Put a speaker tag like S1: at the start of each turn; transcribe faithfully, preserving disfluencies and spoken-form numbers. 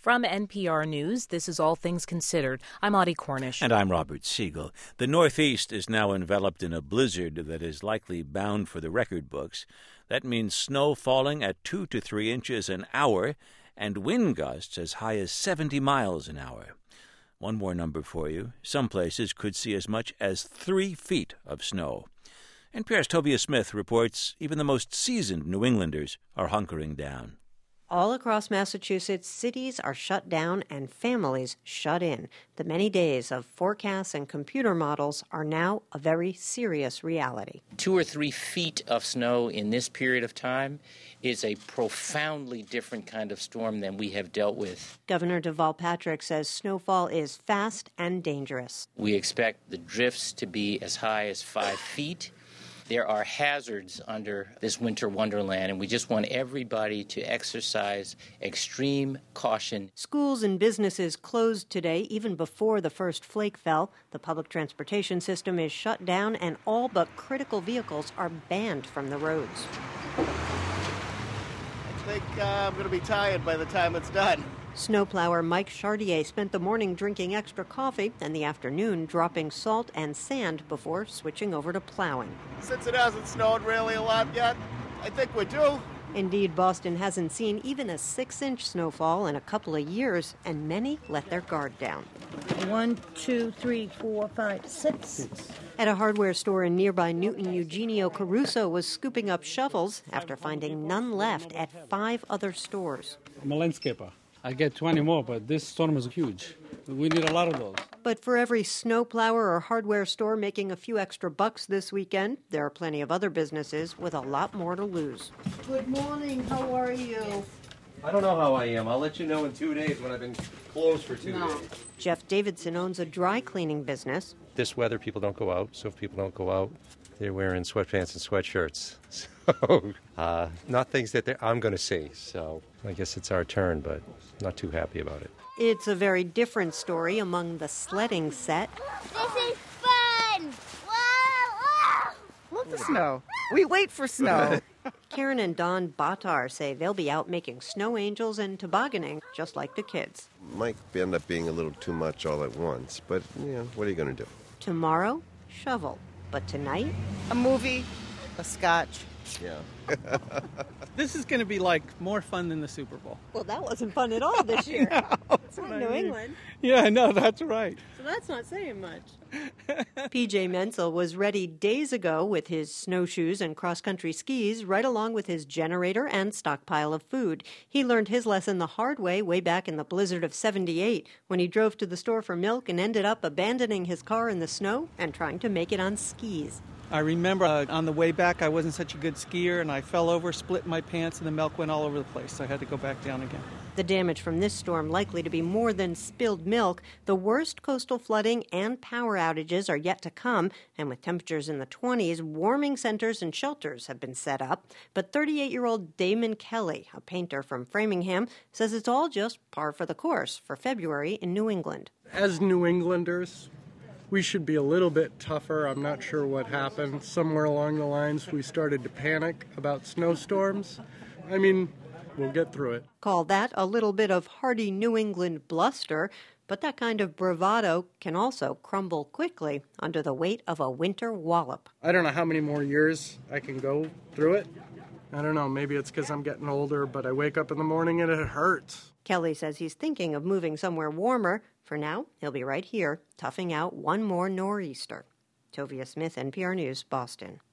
S1: From N P R News, this is All Things Considered. I'm Audie Cornish.
S2: And I'm Robert Siegel. The Northeast is now enveloped in a blizzard that is likely bound for the record books. That means snow falling at two to three inches an hour and wind gusts as high as seventy miles an hour. One more number for you. Some places could see as much as three feet of snow. N P R's Tovia Smith reports even the most seasoned New Englanders are hunkering down.
S3: All across Massachusetts, cities are shut down and families shut in. The many days of forecasts and computer models are now a very serious reality.
S4: Two or three feet of snow in this period of time is a profoundly different kind of storm than we have dealt with.
S3: Governor Deval Patrick says snowfall is fast and dangerous.
S4: We expect the drifts to be as high as five feet. There are hazards under this winter wonderland, and we just want everybody to exercise extreme caution.
S3: Schools and businesses closed today, even before the first flake fell. The public transportation system is shut down, and all but critical vehicles are banned from the roads.
S5: I think uh, I'm going to be tired by the time it's done.
S3: Snowplower Mike Chartier spent the morning drinking extra coffee and the afternoon dropping salt and sand before switching over to plowing.
S5: Since it hasn't snowed really a lot yet, I think we're due.
S3: Indeed, Boston hasn't seen even a six-inch snowfall in a couple of years, and many let their guard down.
S6: One, two, three, four, five, six.
S3: At a hardware store in nearby Newton, Eugenio Caruso was scooping up shovels after finding none left at five other stores.
S7: I'm a landscaper. I get twenty more, but this storm is huge. We need a lot of those.
S3: But for every snowplower or hardware store making a few extra bucks this weekend, there are plenty of other businesses with a lot more to lose.
S6: Good morning. How are you?
S8: I don't know how I am. I'll let you know in two days when I've been closed for two
S6: No.
S8: days.
S3: Jeff Davidson owns a dry cleaning business.
S8: This weather, people don't go out. So if people don't go out, they're wearing sweatpants and sweatshirts. So uh, not things that they're- I'm going to see. So I guess it's our turn, but not too happy about it.
S3: It's a very different story among the sledding set.
S9: This is fun! Wow!
S10: Love the snow. We wait for snow.
S3: Karen and Don Batar say they'll be out making snow angels and tobogganing just like the kids.
S11: Might end up being a little too much all at once, but, you know, what are you going to do?
S3: Tomorrow, shovel. But tonight,
S10: A movie, a scotch.
S11: Yeah.
S12: This is going to be like more fun than the Super Bowl.
S3: well, that wasn't fun at all this year.
S12: That's
S3: Not
S12: what I
S3: New
S12: mean.
S3: England,
S12: Yeah, no, that's right.
S3: so that's not saying much. P J Menzel was ready days ago with his snowshoes and cross-country skis, right along with his generator and stockpile of food. He learned his lesson the hard way way back in the blizzard of seventy-eight, when he drove to the store for milk and ended up abandoning his car in the snow and trying to make it on skis.
S12: I remember uh, on the way back, I wasn't such a good skier, and I fell over, split my pants, and the milk went all over the place. So I had to go back down again.
S3: The damage from this storm likely to be more than spilled milk. The worst coastal flooding and power outages are yet to come, and with temperatures in the twenties, warming centers and shelters have been set up. But thirty-eight-year-old Damon Kelly, a painter from Framingham, says it's all just par for the course for February in New England.
S13: As New Englanders, we should be a little bit tougher. I'm not sure what happened. Somewhere along the lines, we started to panic about snowstorms. I mean, we'll get through it.
S3: Call that a little bit of hardy New England bluster, but that kind of bravado can also crumble quickly under the weight of a winter wallop.
S13: I don't know how many more years I can go through it. I don't know, maybe it's because I'm getting older, but I wake up in the morning and it hurts.
S3: Kelly says he's thinking of moving somewhere warmer. For now, he'll be right here, toughing out one more nor'easter. Tovia Smith, N P R News, Boston.